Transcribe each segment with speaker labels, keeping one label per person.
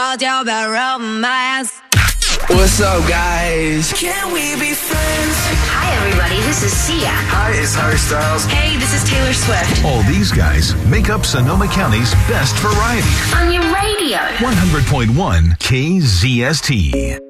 Speaker 1: told you about romance.
Speaker 2: What's up, guys?
Speaker 3: Can we be friends?
Speaker 4: Hi, everybody. This is Sia.
Speaker 2: Hi, it's Harry Styles.
Speaker 4: Hey, this is Taylor Swift.
Speaker 5: All these guys make up Sonoma County's best variety.
Speaker 4: On your radio.
Speaker 5: 100.1 KZST.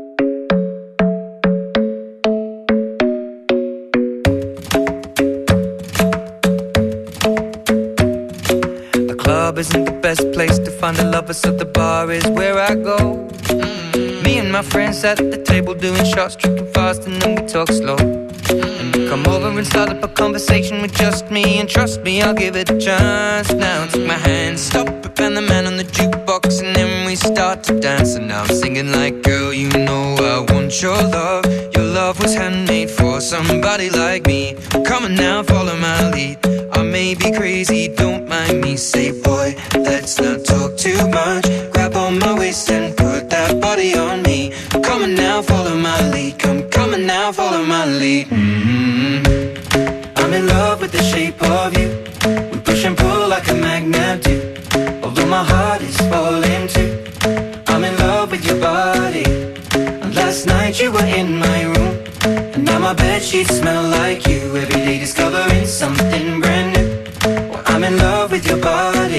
Speaker 3: The club isn't the best place to find a lover, so the bar is where I go. Me and my friends sat at the table doing shots, tripping fast, and then we talk slow. And you come over and start up a conversation with just me, and trust me, I'll give it a chance. Now take my hand, stop it, and the man on the jukebox, and then we start to dance. And now I'm singing like, girl, you know I want your love. Your love was handmade for somebody like me. Come on now, follow my lead. I may be crazy, don't mind me. Say, boy, let's not talk too much. Grab on my waist and put that body on me. Come on now, follow my lead. Come on now, follow my lead. I'm in love with the shape of you. We push and pull like a magnet do. Although my heart is falling too. I'm in love with your body. And last night you were in my room, and now my bedsheets smell like you. Every day discovering something brand new. Well, I'm in love with your body.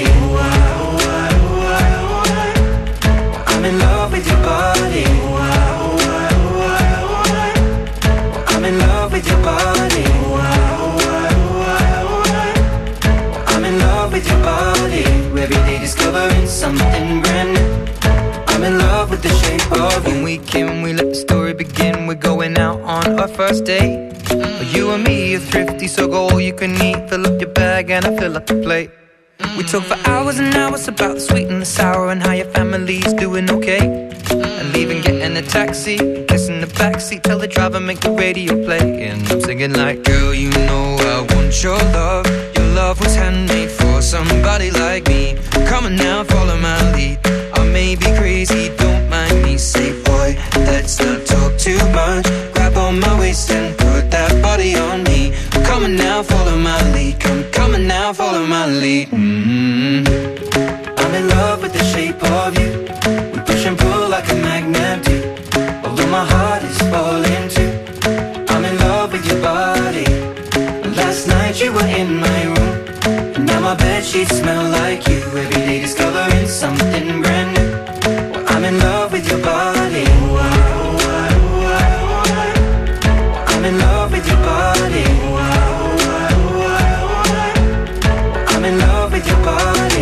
Speaker 3: I'm in love with your body. I'm in love with your body. I'm in love with your body. Every day discovering something brand new. I'm in love with the shape of you. When we came, we let the story begin. We're going out on our first date. You and me are thrifty, so go all you can eat. Fill up your bag and I fill up the plate. We talk for hours and hours about the sweet and the sour, and how your family's doing okay. And leaving, getting a taxi, kissing the backseat, tell the driver make the radio play. And I'm singing like, girl, you know I want your love. Your love was handmade for somebody like me. Come on now, follow my lead. I may be crazy, don't mind me. Say, boy, let's not talk too much. Grab on my waist and put that body on me. Come on now, follow my lead. Come on now, follow my lead. I'm in love with the shape of you. We push and pull like a magnet do. Although my heart is falling too. I'm in love with your body. Last night you were in my room, and now my bedsheets smell like you. Every day discovering something brand new. Well, I'm in love with your body. I'm in love with your body. I'm in love with your body.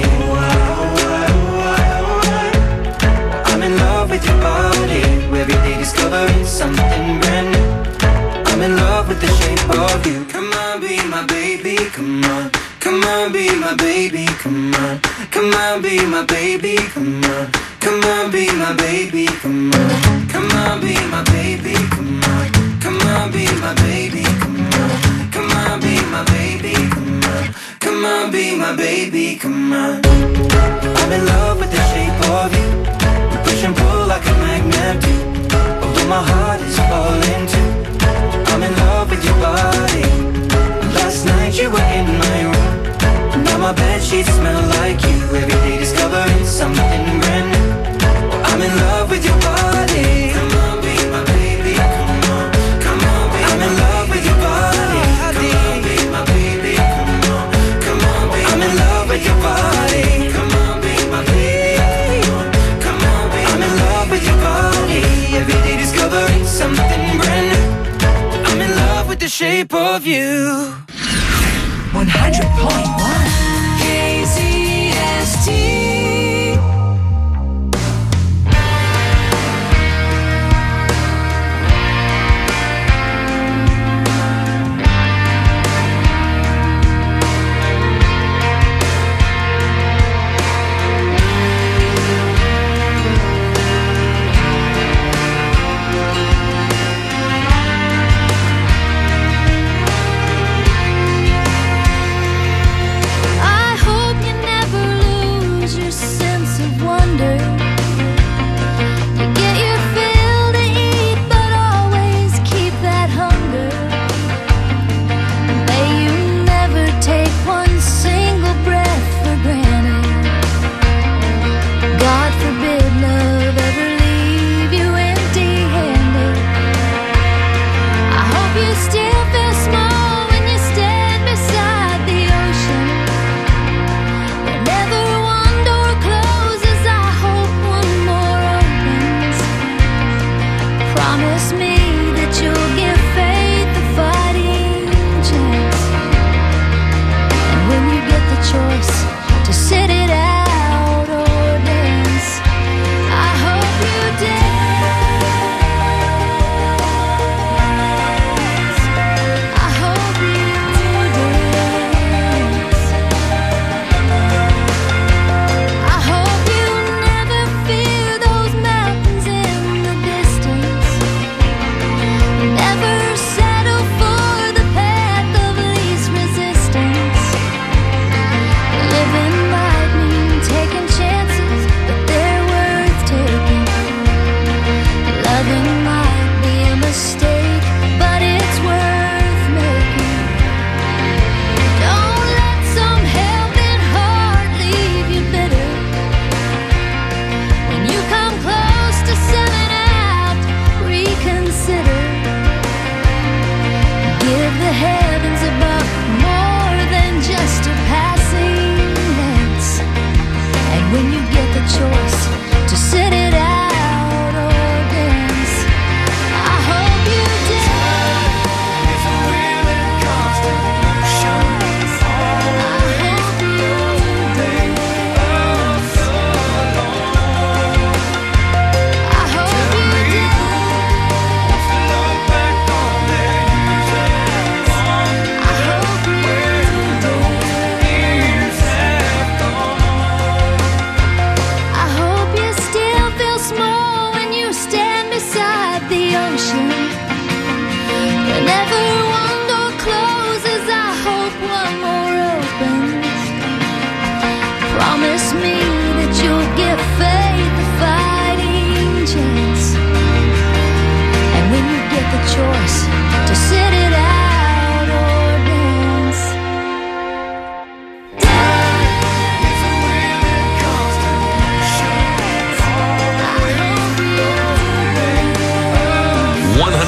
Speaker 3: I'm in love with your body. Every day discovering something brand new. I'm in love with the shape of you. Come on, be my baby, come on. Come on, be my baby, come on. Come on, be my baby, come on. Come on, be my baby, come on. Come on, be my baby, come on. Come on, be my baby, come on. Come on, be my baby, come on. Come on, be my baby, come on. I'm in love with the shape of you. We push and pull like a magnet do. Although my heart is falling too. I'm in love with your body. Last night you were in my room, now my bedsheets smell like you. Every day discovering something brand new. I'm in love with your body. Come on, be my baby, come on. Come on, be I'm in love with your body. Come on, be my baby, come on. Come on, be I'm in love with your body. Come on, be my baby, come on. Come on, be I'm in love with your body. Every day discovering something brand new. I'm in love with the shape of you. 100.1 KZST.
Speaker 6: I hope you never lose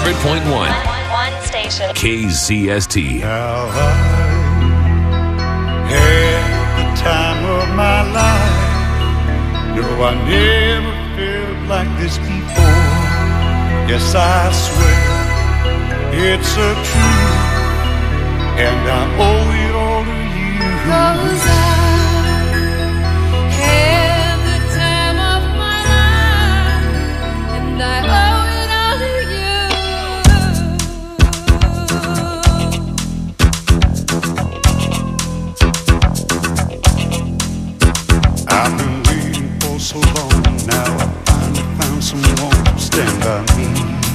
Speaker 6: 100.1.
Speaker 7: One station.
Speaker 6: KZST.
Speaker 8: Now I had the time of my life. No, I never felt like this before. Yes, I swear it's a truth, and I owe it all to you. 'Cause I had the time of my life, and I owe it all to you. I've been waiting for so long. Now I finally found someone to stand by me.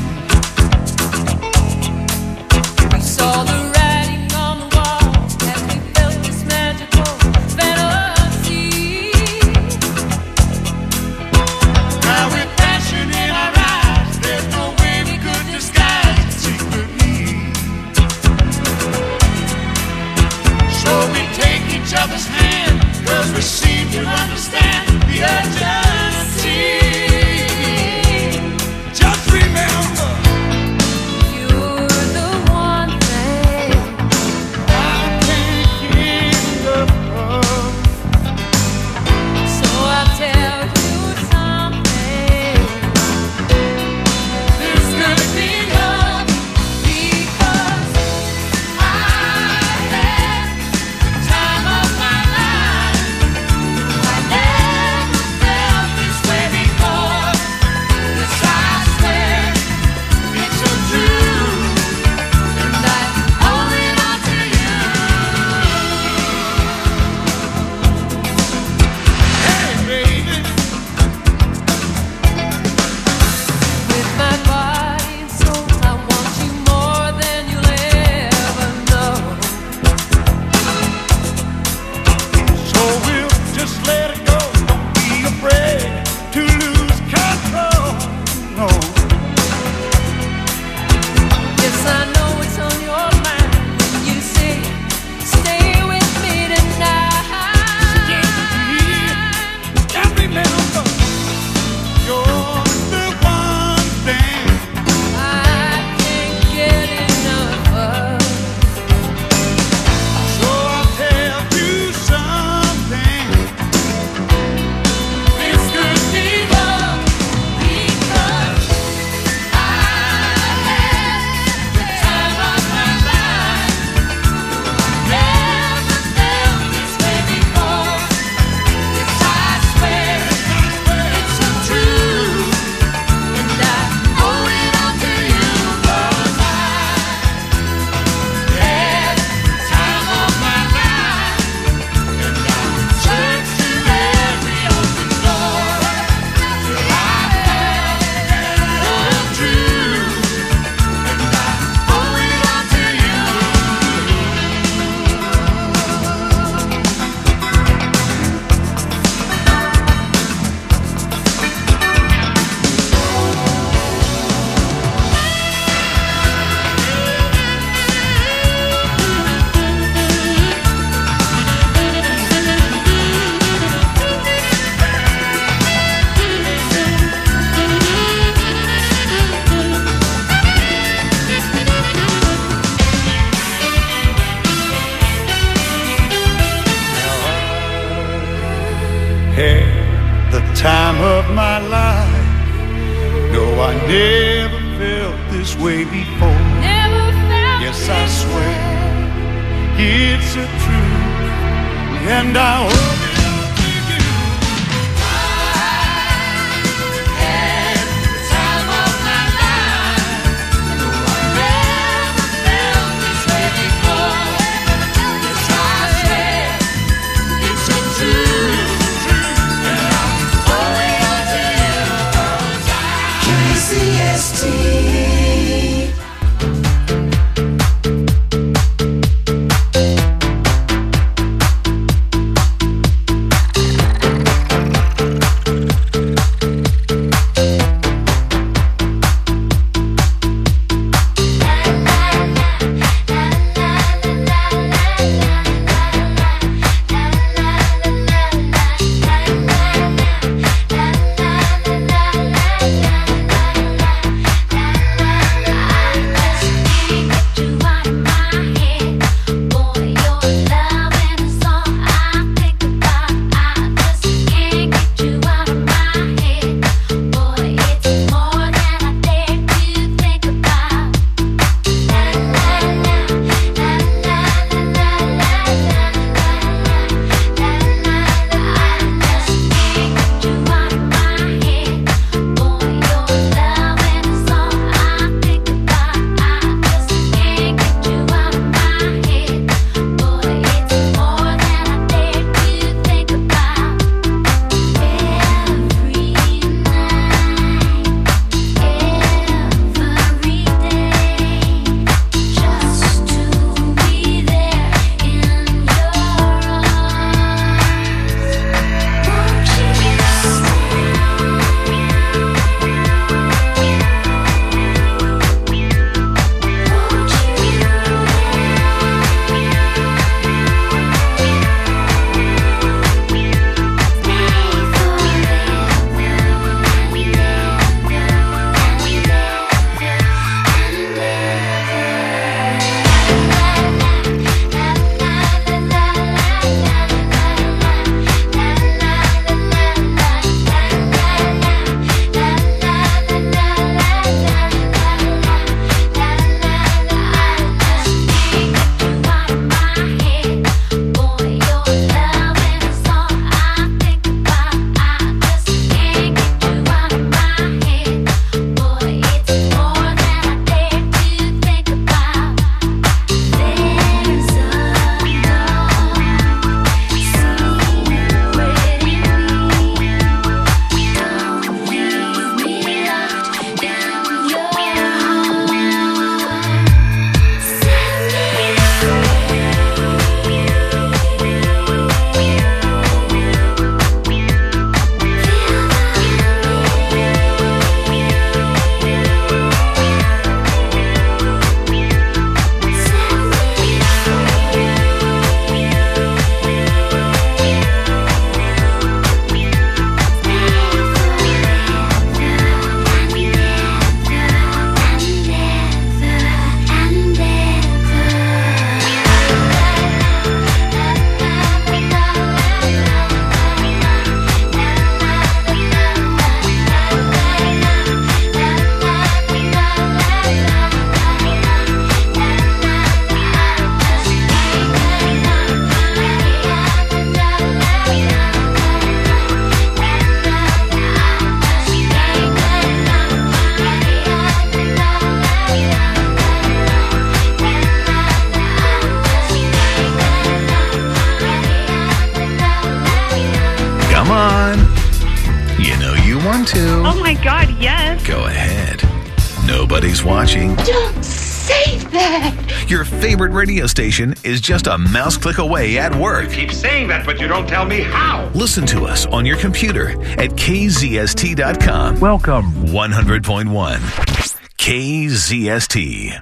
Speaker 8: We saw the writing on the wall as we felt this magical fantasy. Now with passion in our eyes, there's no way we could disguise it secretly. So we take each other's hand, 'cause we seem to understand the urgency. Just remember, you're the one thing I can't get enough of. So I'll tell you something. This could be love, because I had the time of my life. I never felt this way before. Yes, I swear it's so true, and I owe it all to you. Hey, baby, with my body and soul, I want you more than you'll ever know. So we'll just let it go. Don't be afraid to lose control. No. Yes, I know it's on your mind when you say, stay with me tonight. Just remember, you're the one thing I can't get enough of. So I'll tell you something. This could be love, because I had the time of my life. Never felt this way before. Yes, I swear it's so true, and I owe it all to you. 'Cause I had the time of my life, and I searched through every open door till I found the truth, and I owe it all to you. Had the time of my life. No, I never felt this way before. Never felt. Yes, I swear it's a truth, and I owe it all to you. I had the time of my life. No, I never felt this way before. Yes, I swear it's a truth. KCST.
Speaker 5: to?
Speaker 6: Oh my God, yes.
Speaker 5: Go ahead. Nobody's watching.
Speaker 8: Don't say that.
Speaker 5: Your favorite radio station is just a mouse click away at work.
Speaker 7: Keep saying that, but you don't tell me how.
Speaker 5: Listen to us on your computer at kzst.com.
Speaker 9: Welcome.
Speaker 5: 100.1 KZST.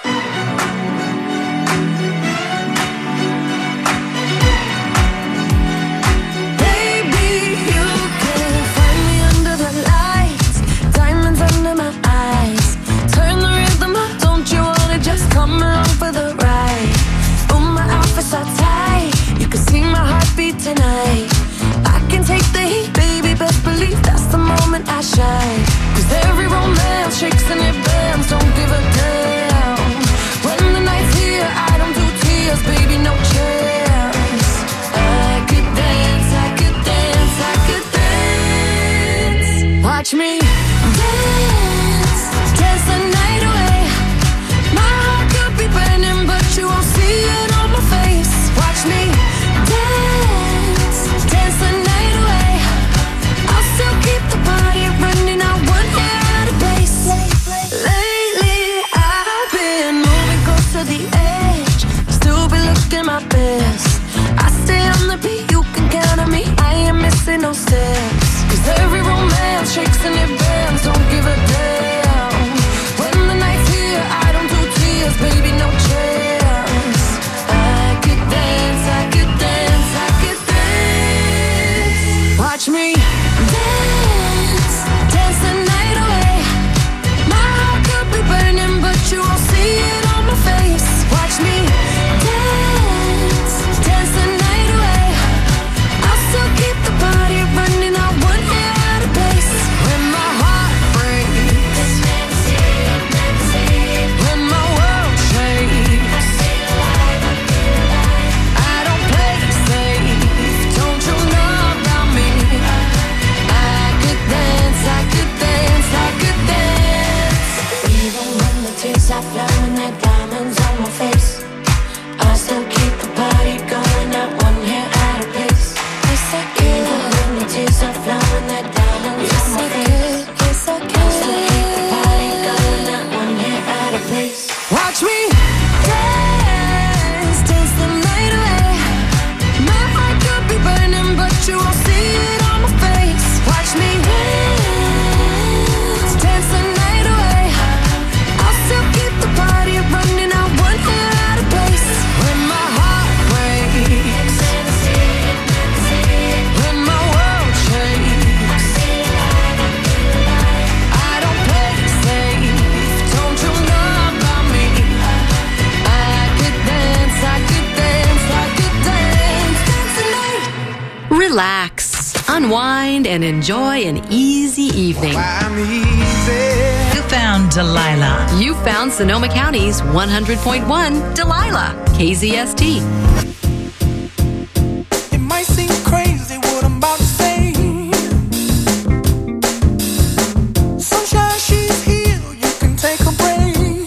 Speaker 10: Tonight I can take the heat, baby, best believe that's the moment I shine. 'Cause every romance shakes and it bends, don't give a damn. When the night's here, I don't do tears, baby, no chance. I could dance, I could dance, I could dance. Watch me dance, dance the night away. My heart could be burning, but you won't see it on my face. Watch me dance, dance the night away. I'll still keep the party running, I won't hear out of place. Lately I've been moving close to the edge, still be looking my best. I stay on the beat, you can count on me, I ain't missing no steps. 'Cause every romance shakes and it bends, don't give a damn. When the night's here, I don't do tears, baby, no chance. I could dance, I could dance, I could dance. Watch me dance, dance the night away. My heart could be burning, but you won't see it on my face. Watch me dance, dance the night away. I'll still keep the party running, I won't hear out of place. When my heart breaks, when my world shakes, I don't play safe, don't you know about me? I could dance, I could dance, I could dance. Even when the tears are flowing, like diamonds on my face, I still keep the party going, not one hair out of place. Yes, I can. Even when the tears are flowing, like diamonds on my face, yes, I can. I still keep the party going, not one hair out of place. Watch me dance, dance the night away. My heart could be burning, but you won't see it on my face. Watch me dance, dance the night away. I'll still keep the party running, I won't hear out of place. When my heart breaks, when my world shakes, I don't play safe, don't you know about me? I could dance, I could dance, I could dance, dance the night.
Speaker 11: Relax, unwind, and enjoy an easy evening.
Speaker 2: I'm easy.
Speaker 12: You found Delilah.
Speaker 11: You found Sonoma County's 100.1 Delilah, KZST.
Speaker 3: It might seem crazy what I'm about to say. Sunshine, she's here, you can take a break.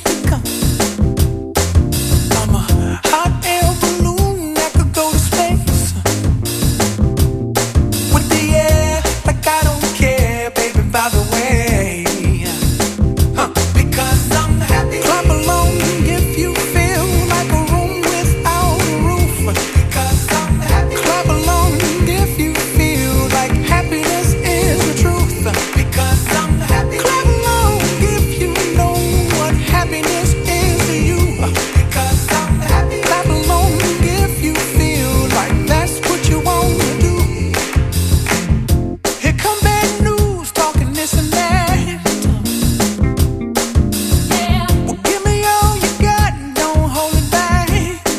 Speaker 3: I'm a hot air balloon that could go to space. With the air, like I don't care, baby, by the way. Because I'm happy. Clap along if you feel like a room without a roof. Because I'm happy. Clap along if you feel like happiness is the truth. Because I'm happy. Clap along if you know what happiness is to you. Because I'm happy. Clap along if you feel like that's what you want to do. Here come bad news, talking this and that. Well, give me all you got and don't hold it back.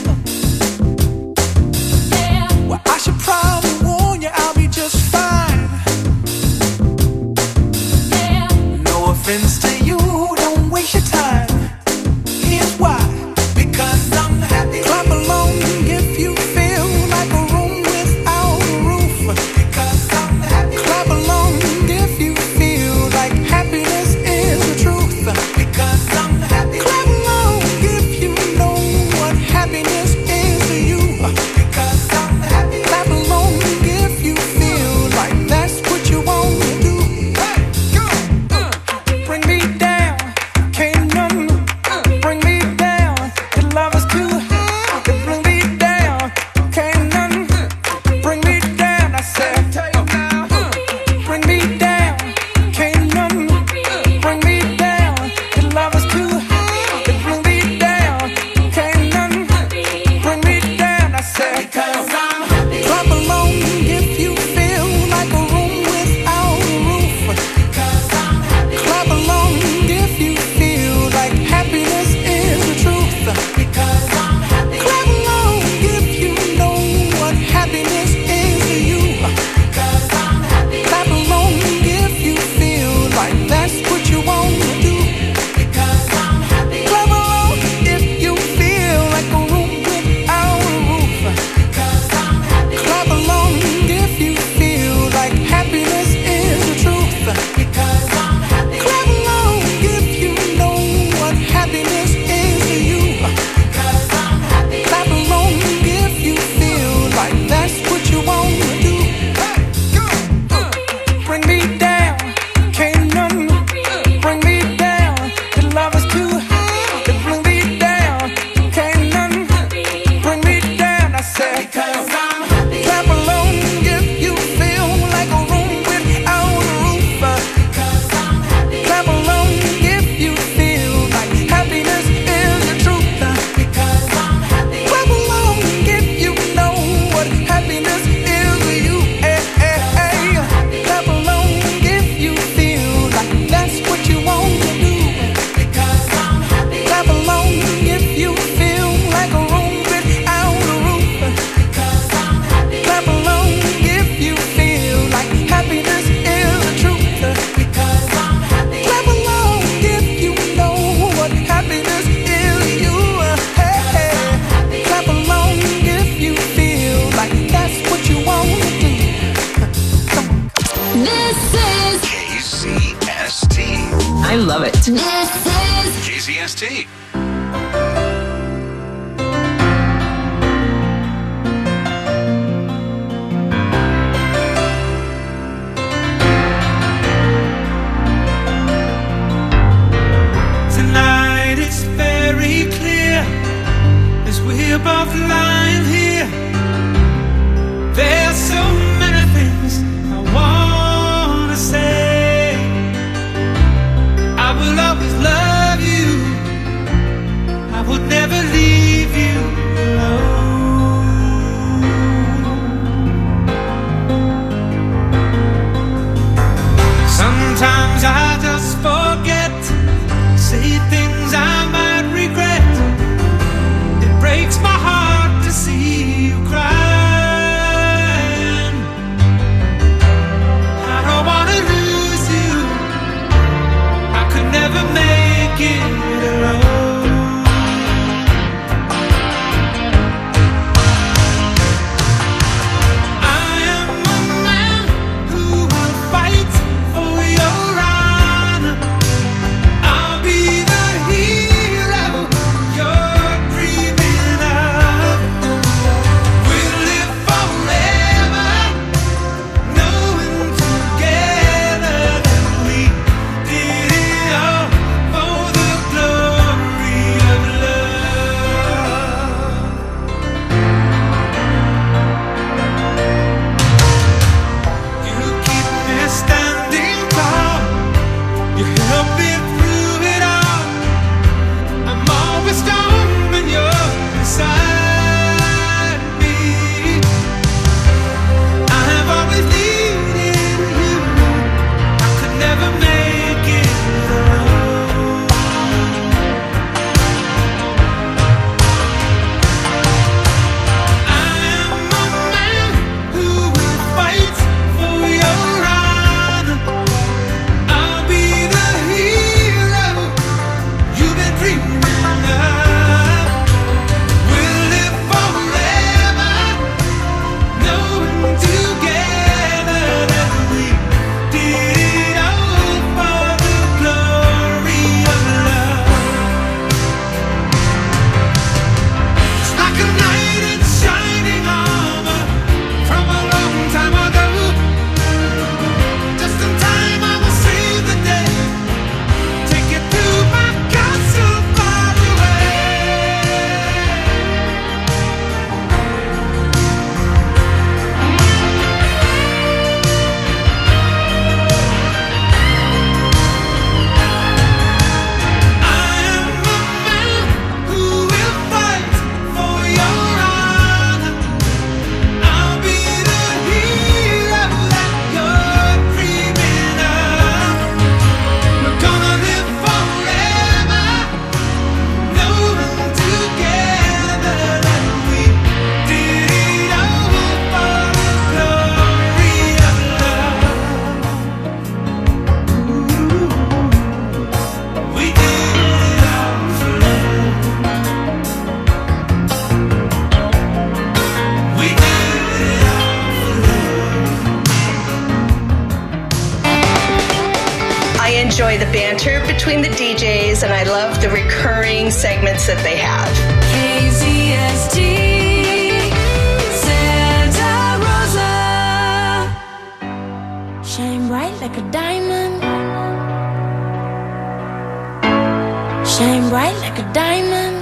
Speaker 3: Well, I should probably warn you, I'll be just fine. No offense to you, don't waste your time. Here's why. Because I'm happy. Clap along if you feel like a room without a roof. Because I'm happy. Clap along if you feel like happiness is the truth. Because I'm happy. Clap along if you know what happiness is to you. Because I'm happy. Clap along if you feel like that's what you want to do. Hey.
Speaker 11: love it.
Speaker 10: This is
Speaker 5: KZST.
Speaker 3: Tonight it's very clear as we're both lying here. There's so many things I wanna say. I will always love you. I would never leave you alone. Sometimes I just forget, say things I might regret. It breaks my heart to see you crying. I don't wanna lose you. I could never make it alone. I am a man who will fight for your honor. I'll be the hero you're dreaming of. We'll live forever, knowing together that we did it all for the glory of love. You keep me standing tall. You help me through it all. I'm always strong when you're beside me. I have always needed you. I could never make it alone. I am a man who will fight for your honor. I'll be the hero you've been dreaming of. We'll live forever, knowing together that we did it all for the glory of love. It's like a knight in shining armor from a long time ago. Just in time, I will save the day. Take you to my castle far away. I am a man who will fight for your honor. I'll be the hero that you're dreaming of. We're gonna live forever, knowing together that we did it all for the glory of love. We did it all for love. We did it all for love.
Speaker 6: I enjoy the banter between the DJs, and I love the recurring segments that they have.
Speaker 10: KZST, Santa Rosa. Shine bright like a diamond. Shine bright like a diamond.